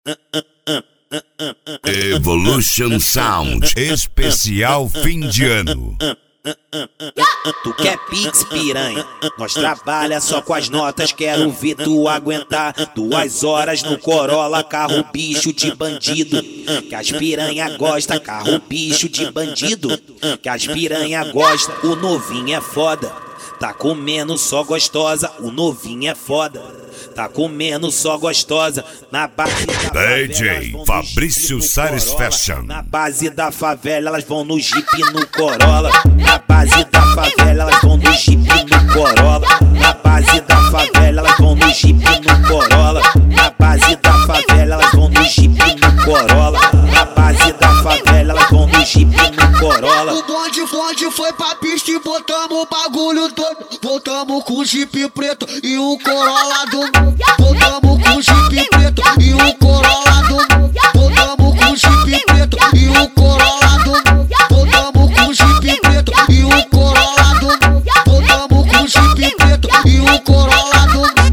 Evolution Sound, especial fim de ano. Tu quer pix, piranha? Nós trabalha só com as notas, quero ver tu aguentar 2 horas no Corolla, carro bicho de bandido. Que as piranha gosta, carro bicho de bandido. Que as piranha gosta, o novinho é foda. Tá comendo só gostosa, o novinho é foda. Tá comendo só gostosa, na base da DJ Fabrício Sares Fashion. Na base da favela elas vão no Jeep no Corolla. Na base da favela elas vão no Jeep no Corolla. Na base da favela elas vão no Jeep no Corolla. Na base da favela elas vão no Jeep no Corolla. Na base da favela elas vão no Jeep no Corolla. O bonde foi pra pista e botamos o bagulho todo. Voltamos com o Jeep preto e o Corolla do novo. Voltamos com o Jeep preto e o Corolla do novo. Voltamos com o Jeep preto e o Corolla do novo. Voltamos com o Jeep preto e o Corolla do novo. Voltamos com o Jeep preto e o Corolla do novo.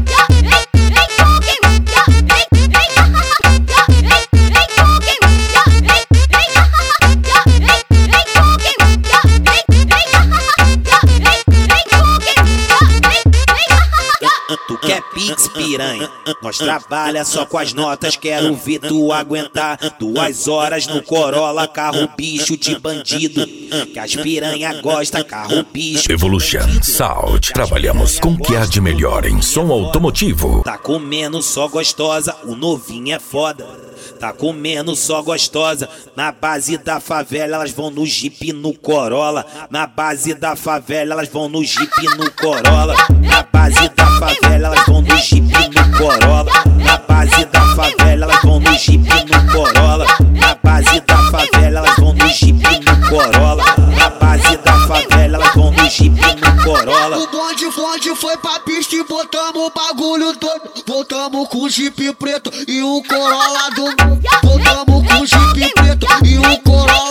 Tu quer pix, piranha? Nós trabalha só com as notas, quero ver tu aguentar 2 horas no Corolla, carro bicho de bandido. Que as piranha gosta, carro bicho. Evolution Sound, trabalhamos com o que há de melhor em som automotivo. Tá comendo só gostosa, o novinho é foda. Tá comendo só gostosa, na base da favela elas vão no Jeep no Corolla. Na base da favela elas vão no Jeep no Corolla. Na base da favela elas vão no Jeep no Corolla. Na base da favela elas vão no Jeep no Corolla. Na base da favela elas vão no Jeep no Corolla. Na base da favela elas vão no Jeep no Corolla. O bonde foi pra pista e botamos o bagulho todo. Voltamos com o Jeep preto e o Corolla do novo. Voltamos com o Jeep preto e o Corolla